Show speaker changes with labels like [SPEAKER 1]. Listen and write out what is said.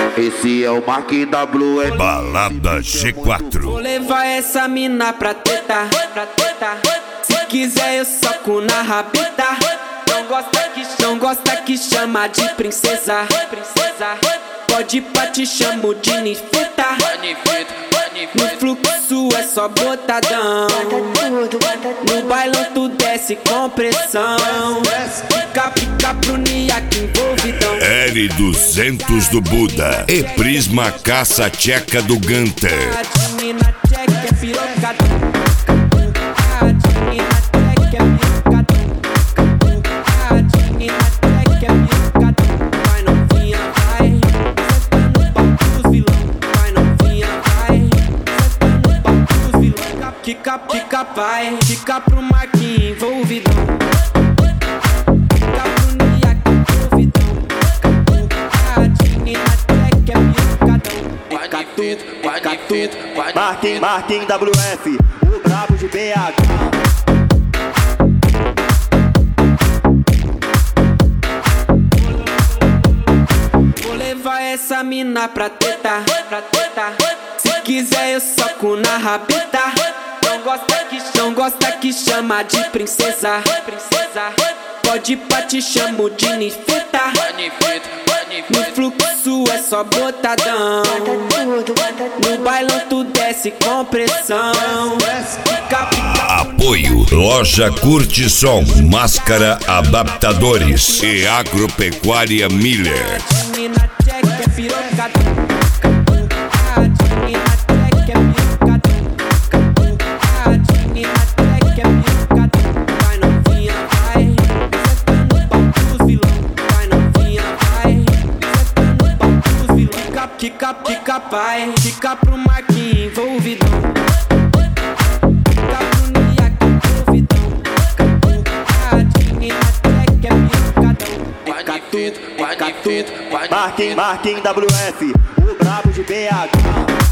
[SPEAKER 1] Esse é o Marquinhos WF.
[SPEAKER 2] Balada G4.
[SPEAKER 3] Vou levar essa mina pra teta, pra teta. Se quiser eu soco na rabeta. Não gosta que chama de princesa, princesa. Pode pra te chamo de nifeta. No fluxo é só botadão. No bailão tu desce com pressão. Fica pro niaque envolvidão.
[SPEAKER 2] L200 do Buda e Prisma Caça Tcheca do Gunter.
[SPEAKER 3] A mina tcheca é pirocada. Fica, vai, fica pro Marquinhos envolvidão. Fica pro niaque envolvidão. A tudo,
[SPEAKER 4] Marquinhos WF, o brabo de BH.
[SPEAKER 3] Vou levar essa mina pra teta, pra teta. Se quiser eu soco na rabeta. Não gosta que chama de princesa, princesa. Pode pra te chamo de nifeta. No fluxo é só botadão. No bailão tu desce com pressão.
[SPEAKER 2] Apoio Loja Curte Som, Máscara Adaptadores e Agropecuária Miller.
[SPEAKER 3] Fica pro Marquinhos envolvidão. Fica pro niaque envolvidão.
[SPEAKER 4] Marquinhos WF, o brabo de BH.